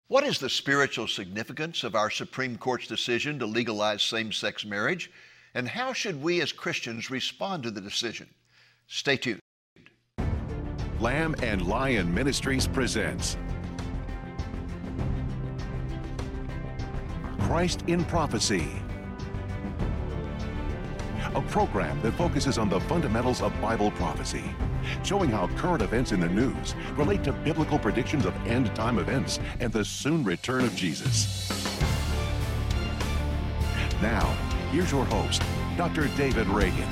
What is the spiritual significance of our Supreme Court's decision to legalize same-sex marriage? And how should we as Christians respond to the decision? Stay tuned. Lamb and Lion Ministries presents Christ in Prophecy, a program that focuses on the fundamentals of Bible prophecy, showing how current events in the news relate to biblical predictions of end-time events and the soon return of Jesus. Now, here's your host, Dr. David Reagan.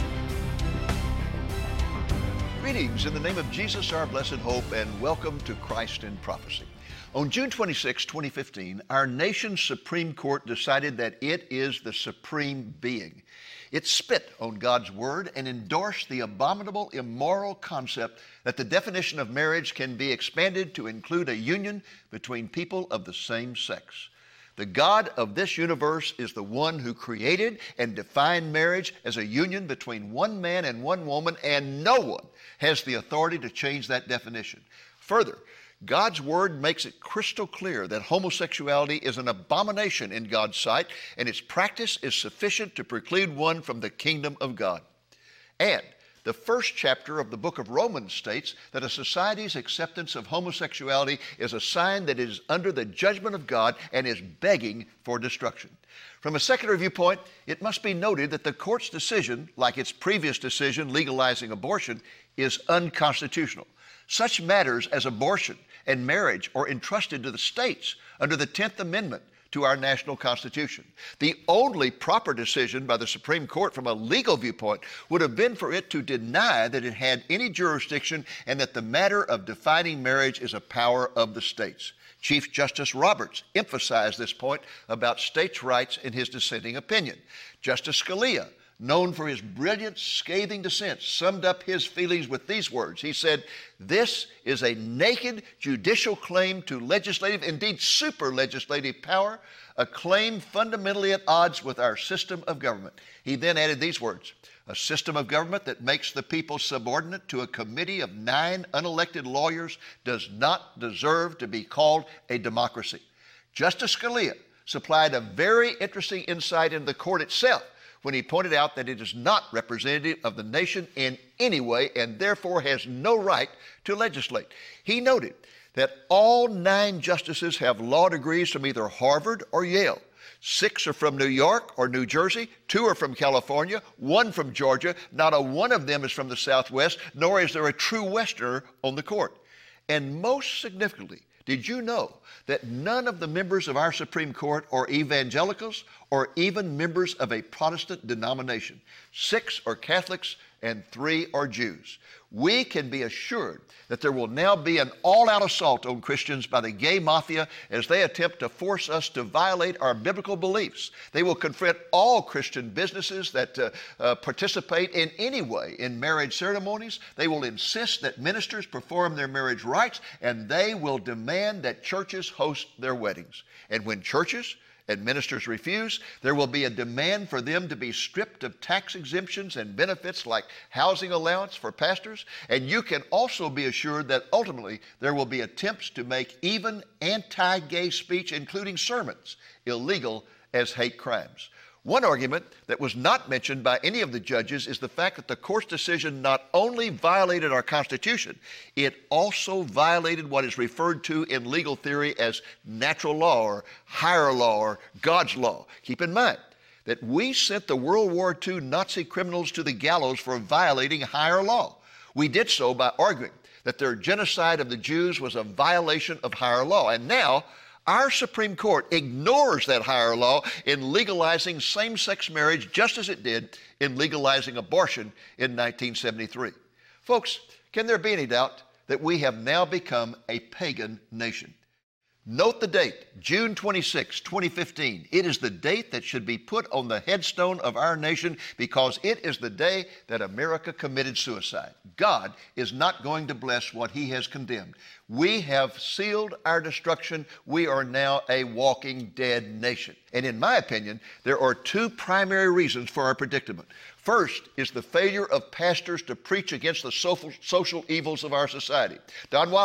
Greetings in the name of Jesus, our blessed hope, and welcome to Christ in Prophecy. On June 26, 2015, our nation's Supreme Court decided that it is the supreme being. It spit on God's word and endorsed the abominable, immoral concept that the definition of marriage can be expanded to include a union between people of the same sex. The God of this universe is the one who created and defined marriage as a union between one man and one woman, and no one has the authority to change that definition. Further, God's word makes it crystal clear that homosexuality is an abomination in God's sight, and its practice is sufficient to preclude one from the kingdom of God. And the first chapter of the book of Romans states that a society's acceptance of homosexuality is a sign that it is under the judgment of God and is begging for destruction. From a secular viewpoint, it must be noted that the court's decision, like its previous decision legalizing abortion, is unconstitutional. Such matters as abortion and marriage are entrusted to the states under the 10th Amendment to our national Constitution. The only proper decision by the Supreme Court from a legal viewpoint would have been for it to deny that it had any jurisdiction and that the matter of defining marriage is a power of the states. Chief Justice Roberts emphasized this point about states' rights in his dissenting opinion. Justice Scalia, known for his brilliant, scathing dissent, summed up his feelings with these words. He said, "This is a naked judicial claim to legislative, indeed super legislative power, a claim fundamentally at odds with our system of government." He then added these words, "A system of government that makes the people subordinate to a committee of 9 unelected lawyers does not deserve to be called a democracy." Justice Scalia supplied a very interesting insight into the court itself when he pointed out that it is not representative of the nation in any way and therefore has no right to legislate. He noted that all 9 justices have law degrees from either Harvard or Yale. 6 are from New York or New Jersey, 2 are from California, 1 from Georgia. Not a one of them is from the Southwest, nor is there a true Westerner on the court. And most significantly, did you know that none of the members of our Supreme Court are evangelicals or even members of a Protestant denomination? 6 are Catholics and 3 are Jews. We can be assured that there will now be an all-out assault on Christians by the gay mafia as they attempt to force us to violate our biblical beliefs. They will confront all Christian businesses that participate in any way in marriage ceremonies. They will insist that ministers perform their marriage rites, and they will demand that churches host their weddings. And when churches and ministers refuse, there will be a demand for them to be stripped of tax exemptions and benefits like housing allowance for pastors. And you can also be assured that ultimately there will be attempts to make even anti-gay speech, including sermons, illegal as hate crimes. One argument that was not mentioned by any of the judges is the fact that the court's decision not only violated our Constitution, it also violated what is referred to in legal theory as natural law or higher law or God's law. Keep in mind that we sent the World War II Nazi criminals to the gallows for violating higher law. We did so by arguing that their genocide of the Jews was a violation of higher law. And now, our Supreme Court ignores that higher law in legalizing same-sex marriage just as it did in legalizing abortion in 1973. Folks, can there be any doubt that we have now become a pagan nation? Note the date, June 26, 2015. It is the date that should be put on the headstone of our nation because it is the day that America committed suicide. God is not going to bless what He has condemned. We have sealed our destruction. We are now a walking dead nation. And in my opinion, there are 2 primary reasons for our predicament. First is the failure of pastors to preach against the social evils of our society. Don Wildman,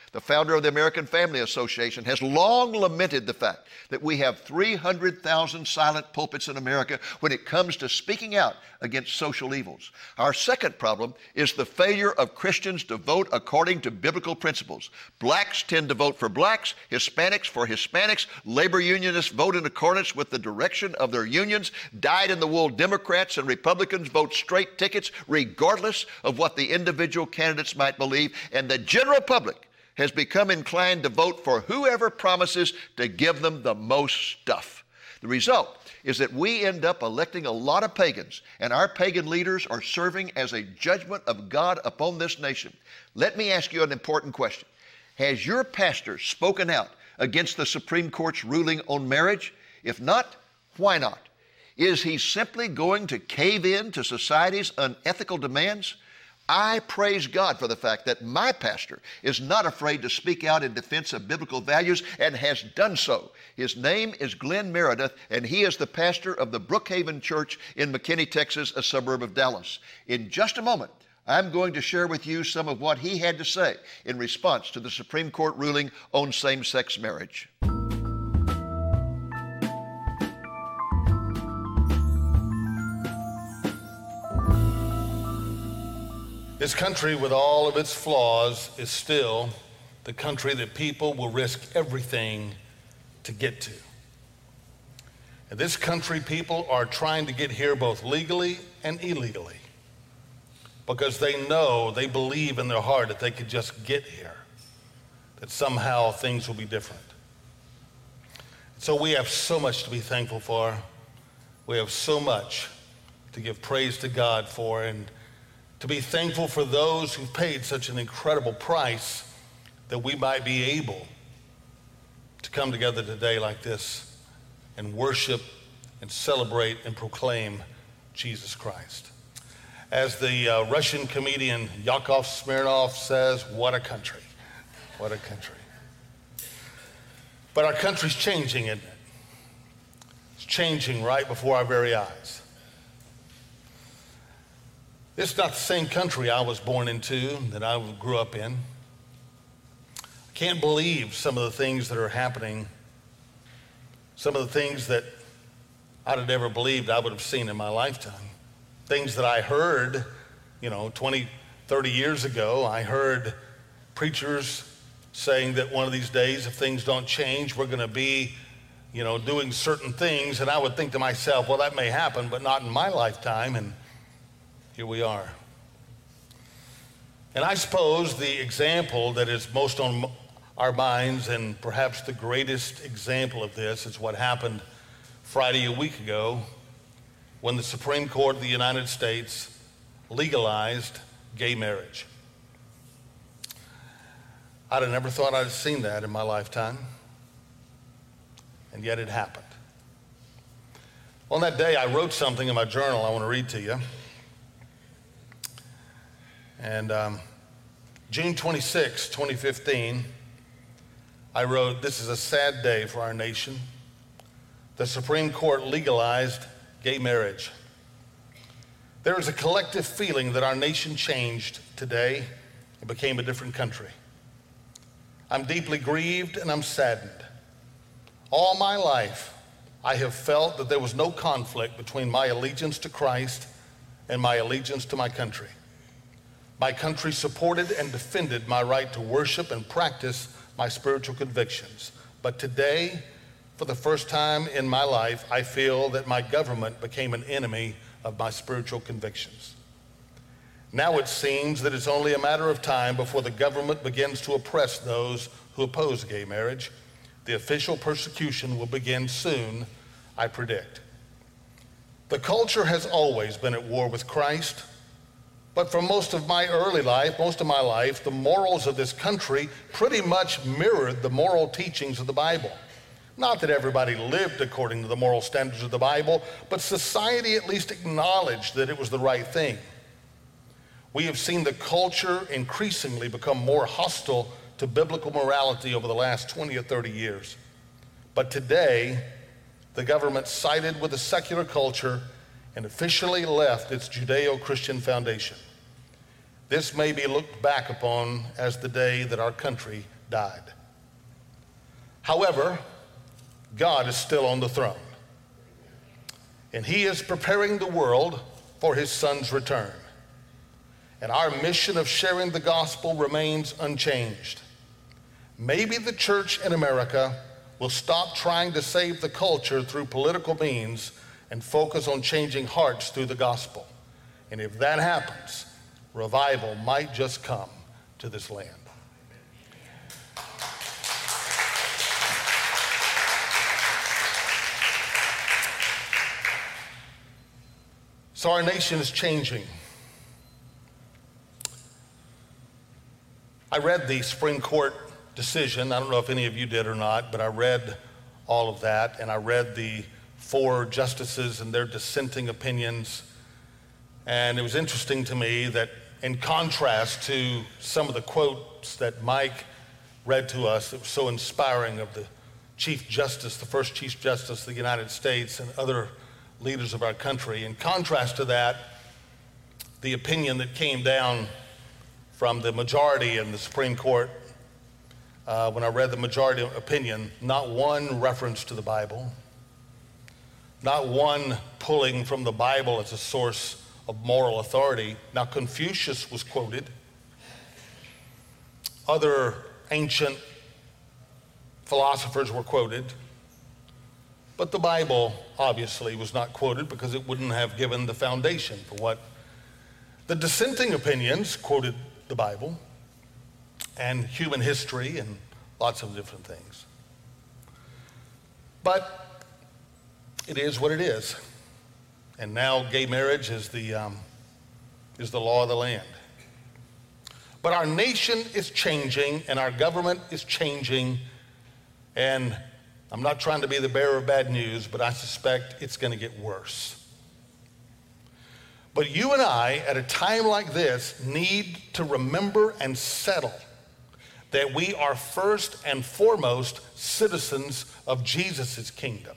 the founder of the American Family Association, has long lamented the fact that we have 300,000 silent pulpits in America when it comes to speaking out against social evils. Our second problem is the failure of Christians to vote according to biblical principles. Blacks tend to vote for blacks, Hispanics for Hispanics, labor unionists vote in accordance with the direction of their unions, dyed-in-the-wool Democrats and Republicans vote straight tickets regardless of what the individual candidates might believe, and the general public has become inclined to vote for whoever promises to give them the most stuff. The result is that we end up electing a lot of pagans, and our pagan leaders are serving as a judgment of God upon this nation. Let me ask you an important question. Has your pastor spoken out against the Supreme Court's ruling on marriage? If not, why not? Is he simply going to cave in to society's unethical demands? I praise God for the fact that my pastor is not afraid to speak out in defense of biblical values and has done so. His name is Glenn Meredith, and he is the pastor of the Brookhaven Church in McKinney, Texas, a suburb of Dallas. In just a moment, I'm going to share with you some of what he had to say in response to the Supreme Court ruling on same-sex marriage. This country, with all of its flaws, is still the country that people will risk everything to get to. In this country, people are trying to get here both legally and illegally because they know, they believe in their heart that they could just get here, that somehow things will be different. So we have so much to be thankful for. We have so much to give praise to God for, and to be thankful for those who paid such an incredible price that we might be able to come together today like this and worship and celebrate and proclaim Jesus Christ. As the Russian comedian Yakov Smirnoff says, what a country, what a country. But our country's changing, isn't it? It's changing right before our very eyes. This is not the same country I was born into, that I grew up in. I can't believe some of the things that are happening, some of the things that I'd have never believed I would have seen in my lifetime. Things that I heard, 20, 30 years ago. I heard preachers saying that one of these days, if things don't change, we're going to be, doing certain things. And I would think to myself, well, that may happen, but not in my lifetime. And here we are. And I suppose the example that is most on our minds, and perhaps the greatest example of this, is what happened Friday a week ago when the Supreme Court of the United States legalized gay marriage. I'd have never thought I'd have seen that in my lifetime, and yet it happened. On that day, I wrote something in my journal I want to read to you. And June 26, 2015, I wrote, "This is a sad day for our nation. The Supreme Court legalized gay marriage. There is a collective feeling that our nation changed today and became a different country. I'm deeply grieved and I'm saddened. All my life, I have felt that there was no conflict between my allegiance to Christ and my allegiance to my country. My country supported and defended my right to worship and practice my spiritual convictions. But today, for the first time in my life, I feel that my government became an enemy of my spiritual convictions. Now it seems that it's only a matter of time before the government begins to oppress those who oppose gay marriage. The official persecution will begin soon, I predict. The culture has always been at war with Christ. But for most of my life, the morals of this country pretty much mirrored the moral teachings of the Bible. Not that everybody lived according to the moral standards of the Bible, but society at least acknowledged that it was the right thing. We have seen the culture increasingly become more hostile to biblical morality over the last 20 or 30 years. But today, the government sided with the secular culture and officially left its Judeo-Christian foundation. This may be looked back upon as the day that our country died. However, God is still on the throne, and he is preparing the world for his son's return. And our mission of sharing the gospel remains unchanged. Maybe the church in America will stop trying to save the culture through political means and focus on changing hearts through the gospel. And if that happens, revival might just come to this land. So our nation is changing. I read the Supreme Court decision. I don't know if any of you did or not, but I read all of that, and I read the 4 justices and their dissenting opinions. And it was interesting to me that in contrast to some of the quotes that Mike read to us, it was so inspiring of the Chief Justice, the first Chief Justice of the United States, and other leaders of our country. In contrast to that, the opinion that came down from the majority in the Supreme Court, when I read the majority opinion, not one reference to the Bible, not one pulling from the Bible as a source of moral authority. Now, Confucius was quoted. Other ancient philosophers were quoted. But the Bible obviously was not quoted because it wouldn't have given the foundation for what the dissenting opinions quoted the Bible and human history and lots of different things. But it is what it is. And now gay marriage is the law of the land. But our nation is changing and our government is changing, and I'm not trying to be the bearer of bad news, but I suspect it's going to get worse. But you and I, at a time like this, need to remember and settle that we are first and foremost citizens of Jesus' kingdom.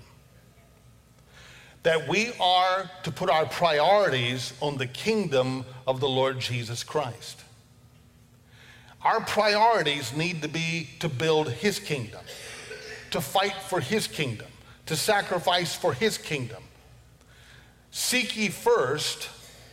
That we are to put our priorities on the kingdom of the Lord Jesus Christ. Our priorities need to be to build his kingdom, to fight for his kingdom, to sacrifice for his kingdom. Seek ye first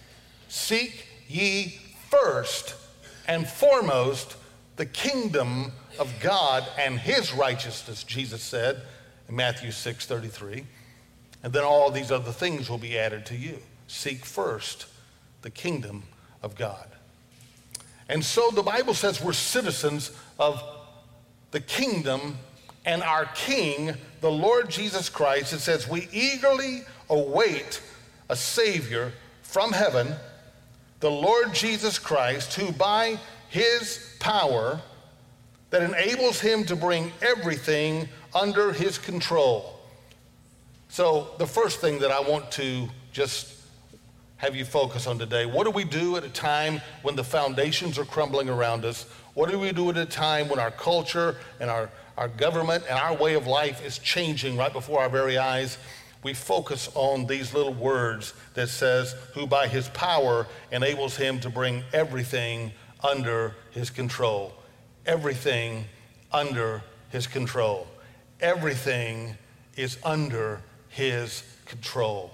and foremost the kingdom of God and his righteousness, Jesus said in Matthew 6:33. And then all these other things will be added to you. Seek first the kingdom of God. And so the Bible says we're citizens of the kingdom and our King, the Lord Jesus Christ. It says we eagerly await a Savior from heaven, the Lord Jesus Christ, who by his power that enables him to bring everything under his control. So the first thing that I want to just have you focus on today, what do we do at a time when the foundations are crumbling around us? What do we do at a time when our culture and our government and our way of life is changing right before our very eyes? We focus on these little words that says, who by his power enables him to bring everything under his control. Everything under his control. Everything is under his control.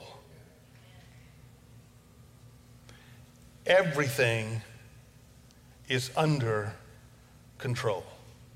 Everything is under control.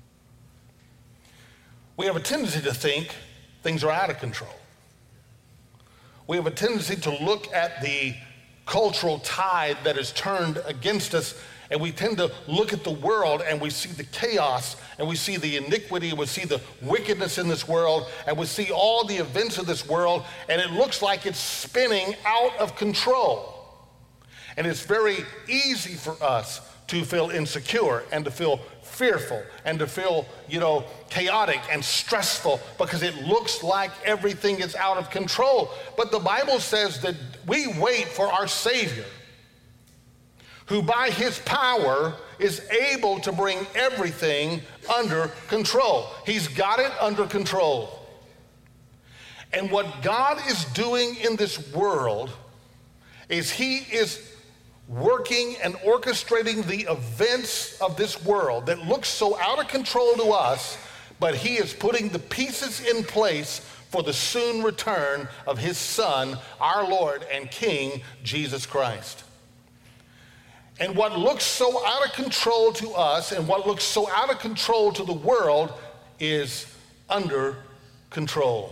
We have a tendency to think things are out of control. We have a tendency to look at the cultural tide that is turned against us, and we tend to look at the world and we see the chaos and we see the iniquity, we see the wickedness in this world, and we see all the events of this world, and it looks like it's spinning out of control. And it's very easy for us to feel insecure and to feel fearful and to feel, chaotic and stressful because it looks like everything is out of control. But the Bible says that we wait for our Savior, who by his power is able to bring everything under control. He's got it under control. And what God is doing in this world is he is working and orchestrating the events of this world that looks so out of control to us, but he is putting the pieces in place for the soon return of his Son, our Lord and King, Jesus Christ. And what looks so out of control to us and what looks so out of control to the world is under control.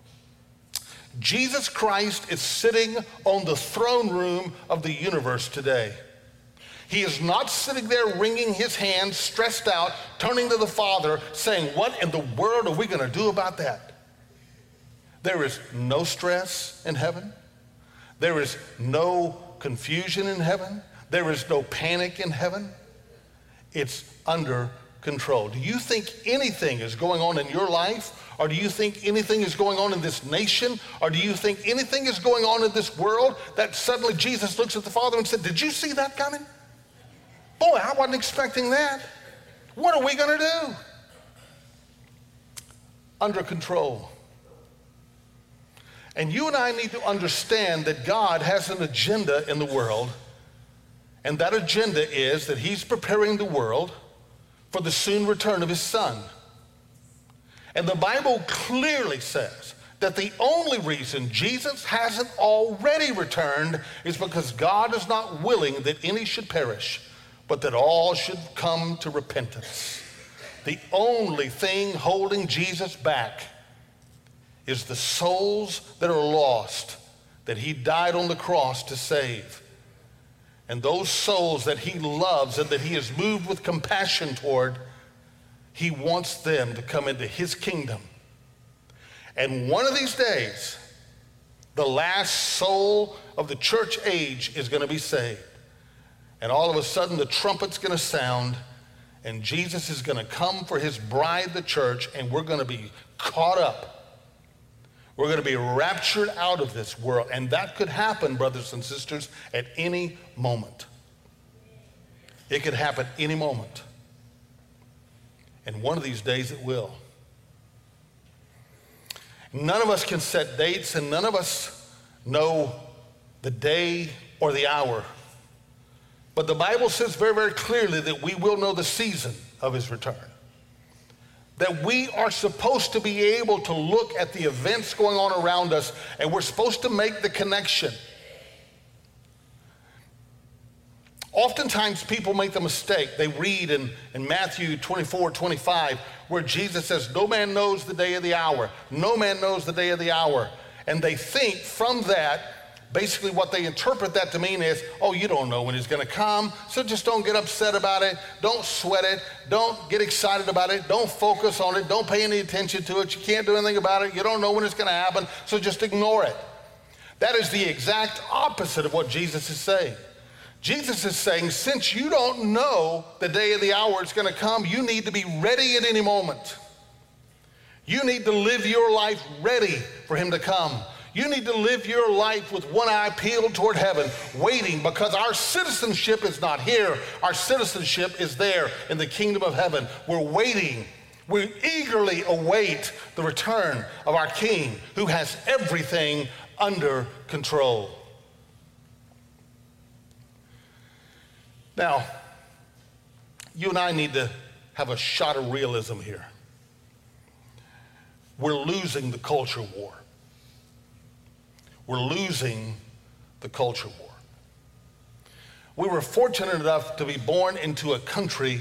Jesus Christ is sitting on the throne room of the universe today. He is not sitting there wringing his hands, stressed out, turning to the Father, saying, what in the world are we going to do about that? There is no stress in heaven. There is no confusion in heaven. There is no panic in heaven. It's under control. Do you think anything is going on in your life? Or do you think anything is going on in this nation? Or do you think anything is going on in this world that suddenly Jesus looks at the Father and said, did you see that coming? Boy, I wasn't expecting that. What are we going to do? Under control. And you and I need to understand that God has an agenda in the world, and that agenda is that he's preparing the world for the soon return of his Son. And the Bible clearly says that the only reason Jesus hasn't already returned is because God is not willing that any should perish, but that all should come to repentance. The only thing holding Jesus back is the souls that are lost, that he died on the cross to save. And those souls that he loves and that he is moved with compassion toward, he wants them to come into his kingdom. And one of these days, the last soul of the church age is going to be saved. And all of a sudden, the trumpet's going to sound, and Jesus is going to come for his bride, the church, and we're going to be caught up. We're going to be raptured out of this world. And that could happen, brothers and sisters, at any moment. It could happen any moment. And one of these days it will. None of us can set dates, and none of us know the day or the hour. But the Bible says very, very clearly that we will know the season of his return. That we are supposed to be able to look at the events going on around us, and we're supposed to make the connection. Oftentimes people make the mistake. They read in Matthew 24:25 where Jesus says, no man knows the day of the hour. No man knows the day of the hour. And they think from that, basically what they interpret that to mean is, oh, you don't know when he's going to come, so just don't get upset about it. Don't sweat it. Don't get excited about it. Don't focus on it. Don't pay any attention to it. You can't do anything about it. You don't know when it's going to happen, so just ignore it. That is the exact opposite of what Jesus is saying. Jesus is saying, since you don't know the day of the hour it's going to come, you need to be ready at any moment. You need to live your life ready for him to come. You need to live your life with one eye peeled toward heaven, waiting, because our citizenship is not here. Our citizenship is there in the kingdom of heaven. We're waiting. We eagerly await the return of our King who has everything under control. Now, you and I need to have a shot of realism here. We're losing the culture war. We're losing the culture war. We were fortunate enough to be born into a country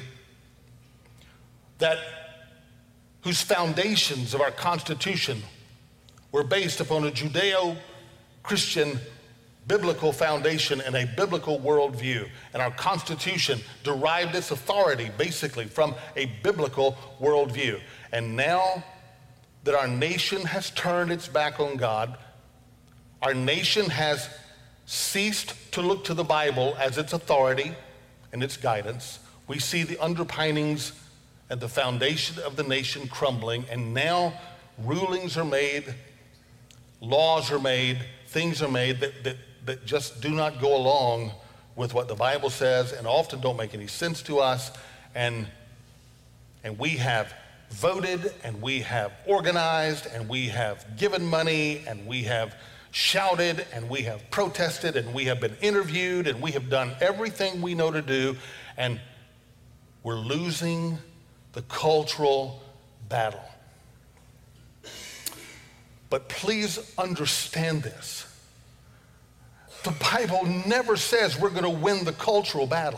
whose foundations of our Constitution were based upon a Judeo-Christian biblical foundation and a biblical worldview. And our Constitution derived its authority basically from a biblical worldview. And now that our nation has turned its back on God, our nation has ceased to look to the Bible as its authority and its guidance. We see the underpinnings and the foundation of the nation crumbling, and now rulings are made, laws are made, things are made that just do not go along with what the Bible says and often don't make any sense to us. And we have voted, and we have organized, and we have given money, and we have shouted, and we have protested, and we have been interviewed, and we have done everything we know to do, and we're losing the cultural battle. But please understand this. The Bible never says we're going to win the cultural battle.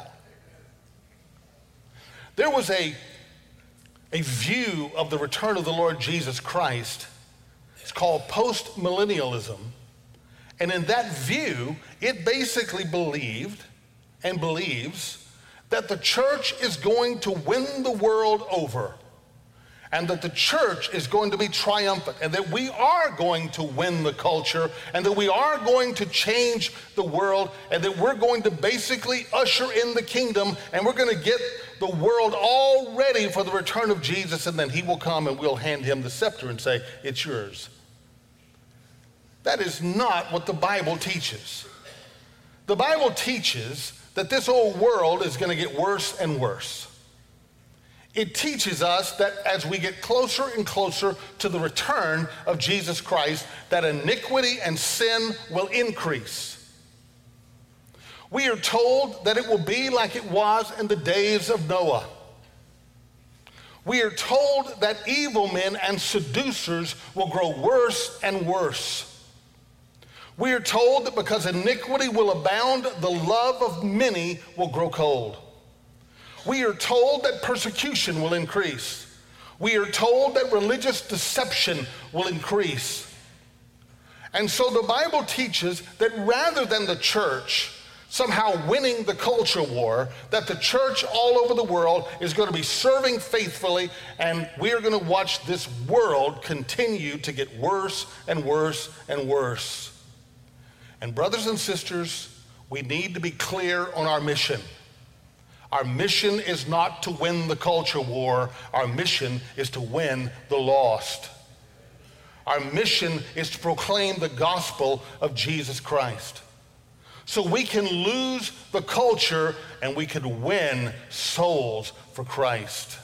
There was a view of the return of the Lord Jesus Christ. It's called post-millennialism. And in that view, it basically believed and believes that the church is going to win the world over, and that the church is going to be triumphant, and that we are going to win the culture, and that we are going to change the world, and that we're going to basically usher in the kingdom, and we're going to get the world all ready for the return of Jesus, and then he will come and we'll hand him the scepter and say, it's yours. That is not what the Bible teaches. The Bible teaches that this old world is going to get worse and worse. It teaches us that as we get closer and closer to the return of Jesus Christ, that iniquity and sin will increase. We are told that it will be like it was in the days of Noah. We are told that evil men and seducers will grow worse and worse. We are told that because iniquity will abound, the love of many will grow cold. We are told that persecution will increase. We are told that religious deception will increase. And so the Bible teaches that rather than the church somehow winning the culture war, that the church all over the world is going to be serving faithfully, and we are going to watch this world continue to get worse and worse and worse. And brothers and sisters, we need to be clear on our mission. Our mission is not to win the culture war. Our mission is to win the lost. Our mission is to proclaim the gospel of Jesus Christ. So we can lose the culture and we can win souls for Christ.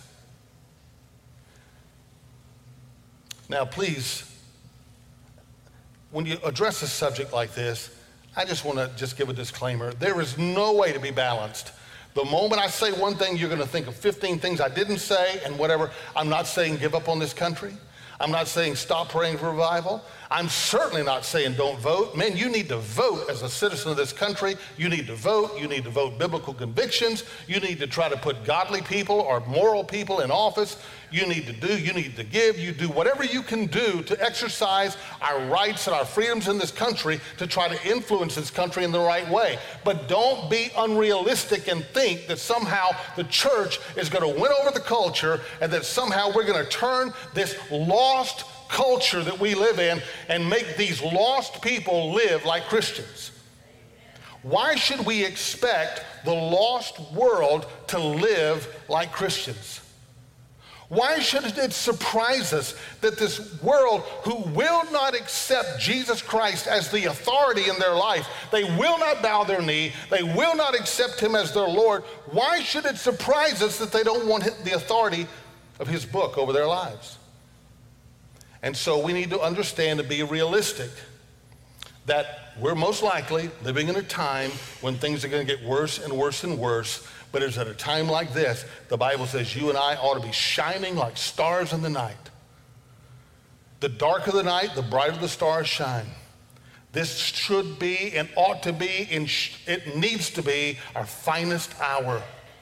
Now, please, when you address a subject like this, I just want to give a disclaimer. There is no way to be balanced. The moment I say one thing, you're going to think of 15 things I didn't say and whatever. I'm not saying give up on this country. I'm not saying stop praying for revival. I'm certainly not saying don't vote. Man, you need to vote as a citizen of this country. You need to vote. You need to vote biblical convictions. You need to try to put godly people or moral people in office. You need to give. You do whatever you can do to exercise our rights and our freedoms in this country to try to influence this country in the right way. But don't be unrealistic and think that somehow the church is going to win over the culture and that somehow we're going to turn this lost culture that we live in and make these lost people live like Christians. Why should we expect the lost world to live like Christians? Why should it surprise us that this world who will not accept Jesus Christ as the authority in their life, they will not bow their knee, they will not accept him as their Lord, why should it surprise us that they don't want the authority of his book over their lives? And so we need to understand and be realistic that we're most likely living in a time when things are going to get worse and worse and worse. But it's at a time like this, the Bible says you and I ought to be shining like stars in the night. The darker the night, the brighter the stars shine. This should be and ought to be, it needs to be our finest hour.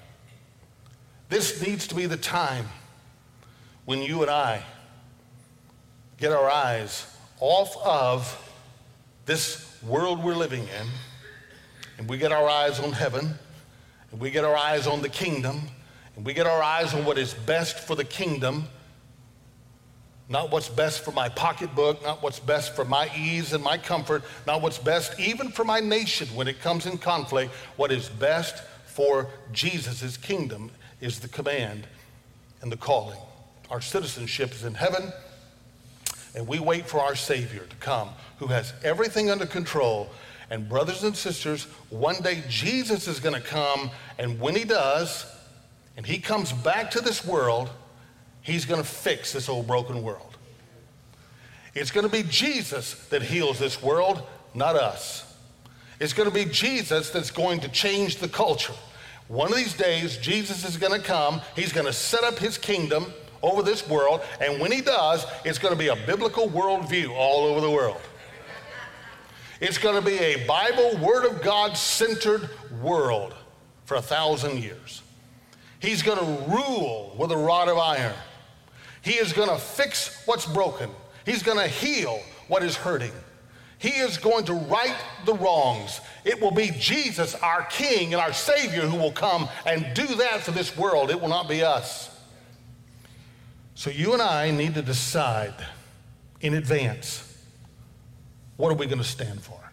This needs to be the time when you and I get our eyes off of this world we're living in, and we get our eyes on heaven, and we get our eyes on the kingdom, and we get our eyes on what is best for the kingdom, not what's best for my pocketbook, not what's best for my ease and my comfort, not what's best even for my nation when it comes in conflict. What is best for Jesus' kingdom is the command and the calling. Our citizenship is in heaven, and we wait for our Savior to come, who has everything under control. And brothers and sisters, one day Jesus is going to come, and when he does, and he comes back to this world, he's going to fix this old broken world. It's going to be Jesus that heals this world, not us. It's going to be Jesus that's going to change the culture. One of these days, Jesus is going to come. He's going to set up his kingdom over this world. And when he does, it's going to be a biblical worldview all over the world. It's going to be a Bible, Word of God centered world for 1,000 years. He's going to rule with a rod of iron. He is going to fix what's broken. He's going to heal what is hurting. He is going to right the wrongs. It will be Jesus, our King and our Savior, who will come and do that for this world. It will not be us. So you and I need to decide in advance, what are we going to stand for?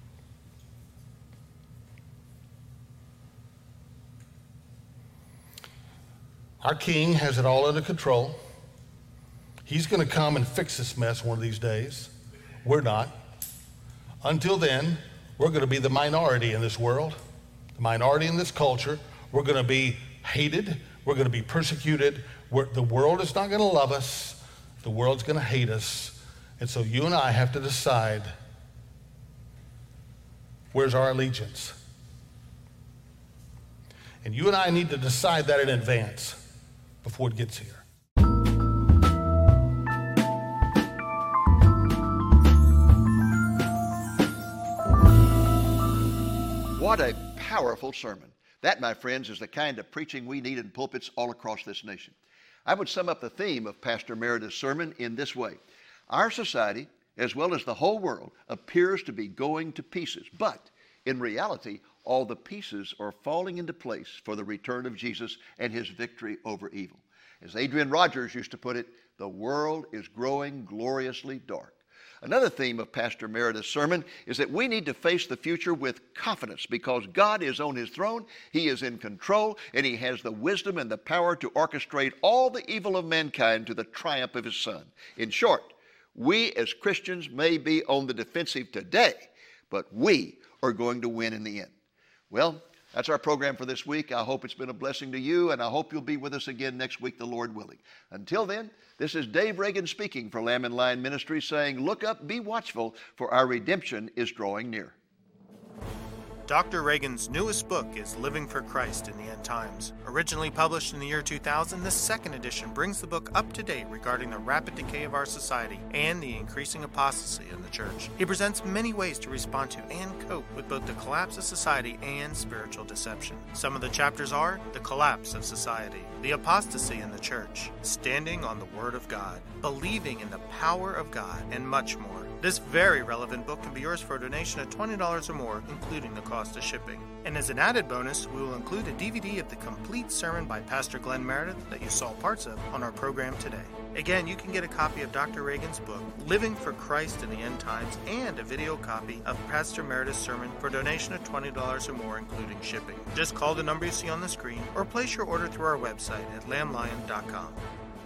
Our King has it all under control. He's going to come and fix this mess one of these days. We're not. Until then, we're going to be the minority in this world, the minority in this culture. We're going to be hated. We're going to be persecuted. The world is not going to love us. The world's going to hate us. And so you and I have to decide, where's our allegiance? And you and I need to decide that in advance before it gets here. What a powerful sermon. That, my friends, is the kind of preaching we need in pulpits all across this nation. I would sum up the theme of Pastor Meredith's sermon in this way. Our society, as well as the whole world, appears to be going to pieces. But in reality, all the pieces are falling into place for the return of Jesus and his victory over evil. As Adrian Rogers used to put it, the world is growing gloriously dark. Another theme of Pastor Meredith's sermon is that we need to face the future with confidence because God is on his throne, he is in control, and he has the wisdom and the power to orchestrate all the evil of mankind to the triumph of his Son. In short, we as Christians may be on the defensive today, but we are going to win in the end. Well, that's our program for this week. I hope it's been a blessing to you, and I hope you'll be with us again next week, the Lord willing. Until then, this is Dave Reagan speaking for Lamb and Lion Ministries saying, look up, be watchful, for our redemption is drawing near. Dr. Reagan's newest book is Living for Christ in the End Times. Originally published in the year 2000, this second edition brings the book up to date regarding the rapid decay of our society and the increasing apostasy in the church. He presents many ways to respond to and cope with both the collapse of society and spiritual deception. Some of the chapters are the collapse of society, the apostasy in the church, standing on the Word of God, believing in the power of God, and much more. This very relevant book can be yours for a donation of $20 or more, including the cost of shipping. And as an added bonus, we will include a DVD of the complete sermon by Pastor Glenn Meredith that you saw parts of on our program today. Again, you can get a copy of Dr. Reagan's book, Living for Christ in the End Times, and a video copy of Pastor Meredith's sermon for a donation of $20 or more, including shipping. Just call the number you see on the screen or place your order through our website at lamblion.com.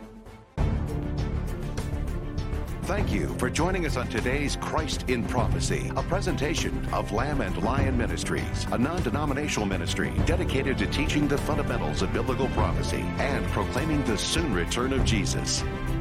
Thank you for joining us on today's Christ in Prophecy, a presentation of Lamb and Lion Ministries, a non-denominational ministry dedicated to teaching the fundamentals of biblical prophecy and proclaiming the soon return of Jesus.